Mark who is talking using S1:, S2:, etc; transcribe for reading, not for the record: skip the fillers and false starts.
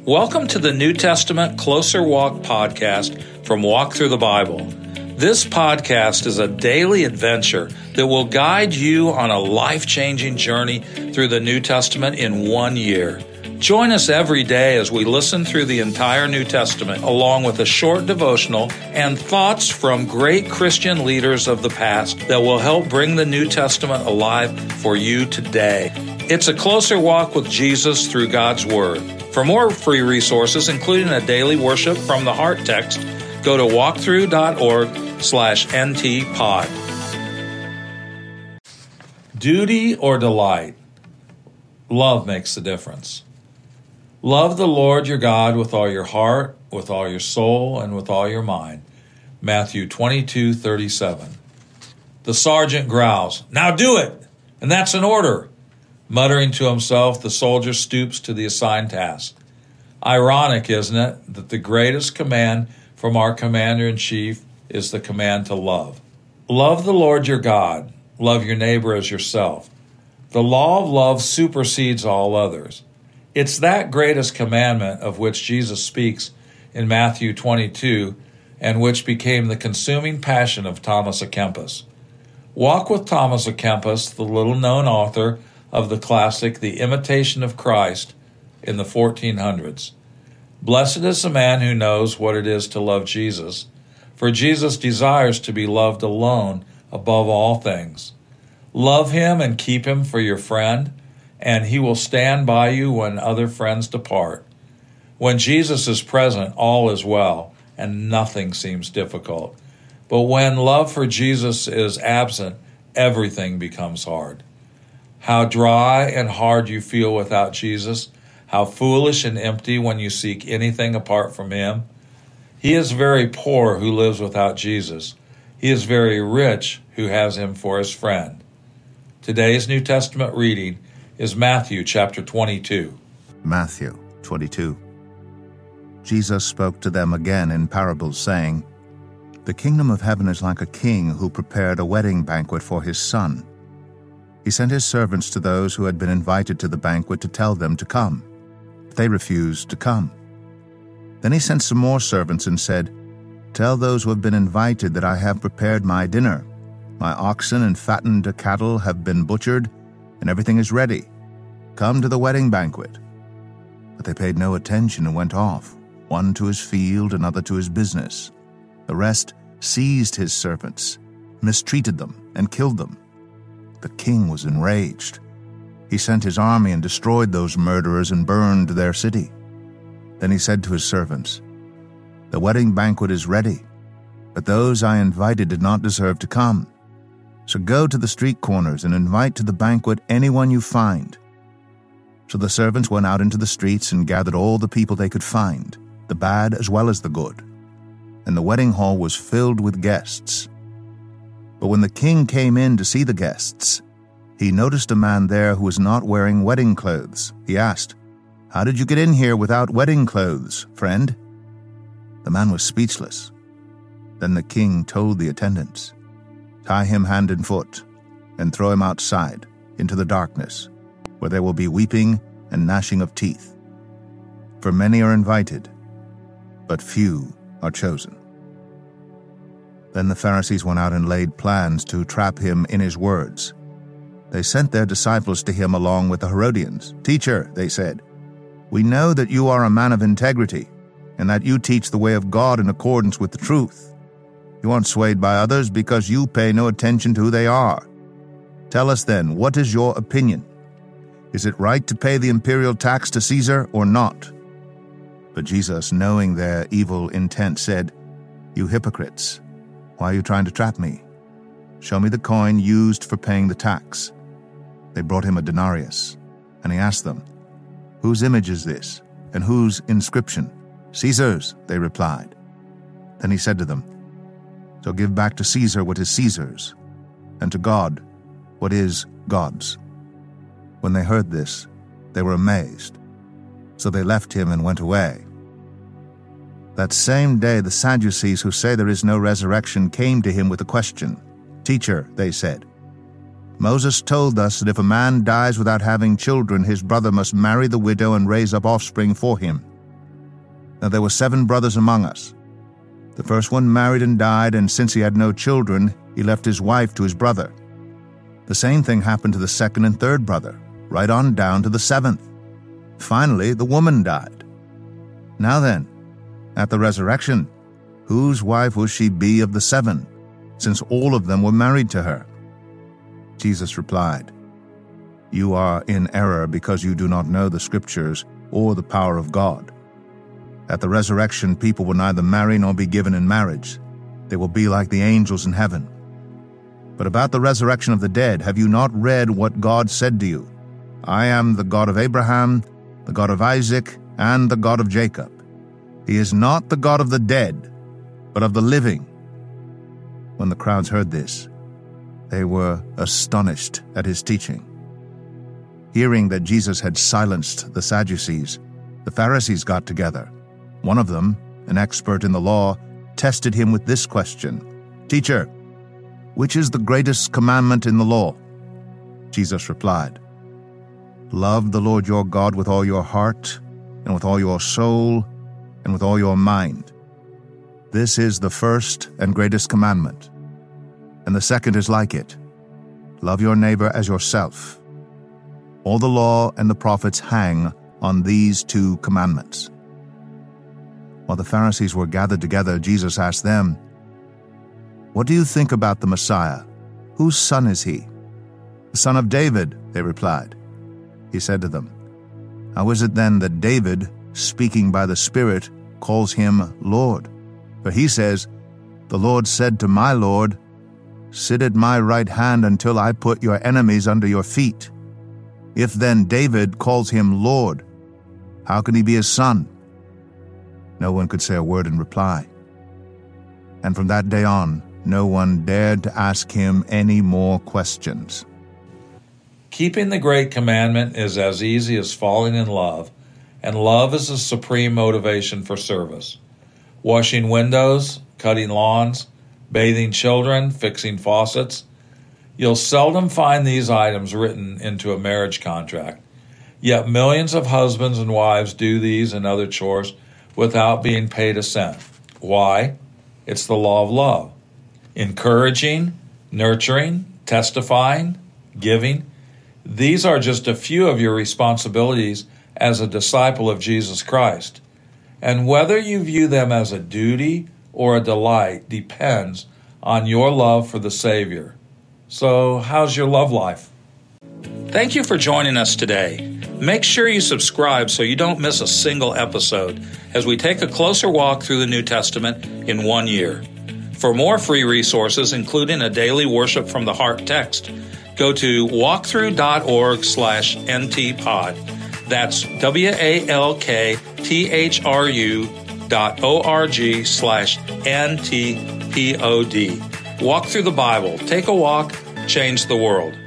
S1: Welcome to the New Testament Closer Walk podcast from Walk Through the Bible. This podcast is a daily adventure that will guide you on a life-changing journey through the New Testament in 1 year. Join us every day as we listen through the entire New Testament, along with a short devotional and thoughts from great Christian leaders of the past that will help bring the New Testament alive for you today. It's a closer walk with Jesus through God's Word. For more free resources, including a daily worship from the Heart text, go to walkthrough.org/ntpod. Duty or delight? Love makes the difference. Love the Lord your God with all your heart, with all your soul, and with all your mind. Matthew 22:37. The sergeant growls, "Now do it!" And that's an order. Muttering to himself, the soldier stoops to the assigned task. Ironic, isn't it, that the greatest command from our commander-in-chief is the command to love. Love the Lord your God. Love your neighbor as yourself. The law of love supersedes all others. It's that greatest commandment of which Jesus speaks in Matthew 22 and which became the consuming passion of Thomas à Kempis. Walk with Thomas à Kempis, the little-known author of the classic The Imitation of Christ in the 1400s. Blessed is the man who knows what it is to love Jesus, for Jesus desires to be loved alone above all things. Love him and keep him for your friend, and he will stand by you when other friends depart. When Jesus is present, all is well, and nothing seems difficult. But when love for Jesus is absent, everything becomes hard. How dry and hard you feel without Jesus, how foolish and empty when you seek anything apart from him. He is very poor who lives without Jesus. He is very rich who has him for his friend. Today's New Testament reading is Matthew chapter 22.
S2: Matthew 22. Jesus spoke to them again in parables, saying, "The kingdom of heaven is like a king who prepared a wedding banquet for his son. He sent his servants to those who had been invited to the banquet to tell them to come. But they refused to come. Then he sent some more servants and said, 'Tell those who have been invited that I have prepared my dinner. My oxen and fattened cattle have been butchered, and everything is ready. Come to the wedding banquet.' But they paid no attention and went off, one to his field, another to his business. The rest seized his servants, mistreated them, and killed them. The king was enraged. He sent his army and destroyed those murderers and burned their city. Then he said to his servants, 'The wedding banquet is ready, but those I invited did not deserve to come. So go to the street corners and invite to the banquet anyone you find.' So the servants went out into the streets and gathered all the people they could find, the bad as well as the good. And the wedding hall was filled with guests. But when the king came in to see the guests, he noticed a man there who was not wearing wedding clothes. He asked, 'How did you get in here without wedding clothes, friend?' The man was speechless. Then the king told the attendants, 'Tie him hand and foot, and throw him outside, into the darkness, where there will be weeping and gnashing of teeth. For many are invited, but few are chosen.' Then the Pharisees went out and laid plans to trap him in his words. They sent their disciples to him along with the Herodians. 'Teacher,' they said, 'we know that you are a man of integrity, and that you teach the way of God in accordance with the truth. You aren't swayed by others because you pay no attention to who they are. Tell us then, what is your opinion? Is it right to pay the imperial tax to Caesar or not?' But Jesus, knowing their evil intent, said, 'You hypocrites, why are you trying to trap me? Show me the coin used for paying the tax.' They brought him a denarius, and he asked them, 'Whose image is this, and whose inscription?' 'Caesar's,' they replied. Then he said to them, 'So give back to Caesar what is Caesar's, and to God what is God's.' When they heard this, they were amazed. So they left him and went away. That same day the Sadducees, who say there is no resurrection, came to him with a question. 'Teacher,' they said, 'Moses told us that if a man dies without having children, his brother must marry the widow and raise up offspring for him. Now there were 7 brothers among us. The first one married and died, and since he had no children, he left his wife to his brother. The same thing happened to the second and third brother, right on down to the 7th. Finally, the woman died. Now then, at the resurrection, whose wife will she be of the 7, since all of them were married to her? Jesus replied, You are in error because you do not know the Scriptures or the power of God. At the resurrection, people will neither marry nor be given in marriage. They will be like the angels in heaven. But about the resurrection of the dead, have you not read what God said to you? I am the God of Abraham, the God of Isaac, and the God of Jacob. He is not the God of the dead, but of the living. When the crowds heard this, they were astonished at his teaching. Hearing that Jesus had silenced the Sadducees, the Pharisees got together. One of them, an expert in the law, tested him with this question, Teacher, which is the greatest commandment in the law? Jesus replied, Love the Lord your God with all your heart, and with all your soul, and with all your mind. This is the first and greatest commandment. And the second is like it. Love your neighbor as yourself. All the law and the prophets hang on these 2 commandments. While the Pharisees were gathered together, Jesus asked them, What do you think about the Messiah? Whose son is he? The son of David, they replied. He said to them, How is it then that David, speaking by the Spirit, calls him Lord? For he says, The Lord said to my Lord, Sit at my right hand until I put your enemies under your feet. If then David calls him Lord, how can he be his son? No one could say a word in reply. And from that day on, no one dared to ask him any more questions.
S1: Keeping the great commandment is as easy as falling in love, and love is the supreme motivation for service. Washing windows, cutting lawns, bathing children, fixing faucets. You'll seldom find these items written into a marriage contract. Yet millions of husbands and wives do these and other chores without being paid a cent. Why? It's the law of love. Encouraging, nurturing, testifying, giving. These are just a few of your responsibilities as a disciple of Jesus Christ. And whether you view them as a duty or a delight depends on your love for the Savior. So, how's your love life? Thank you for joining us today. Make sure you subscribe so you don't miss a single episode as we take a closer walk through the New Testament in 1 year. For more free resources, including a daily Worship from the Heart text, go to walkthrough.org/ntpod. That's walkthrough.org/ntpod. Walk through the Bible. Take a walk. Change the world.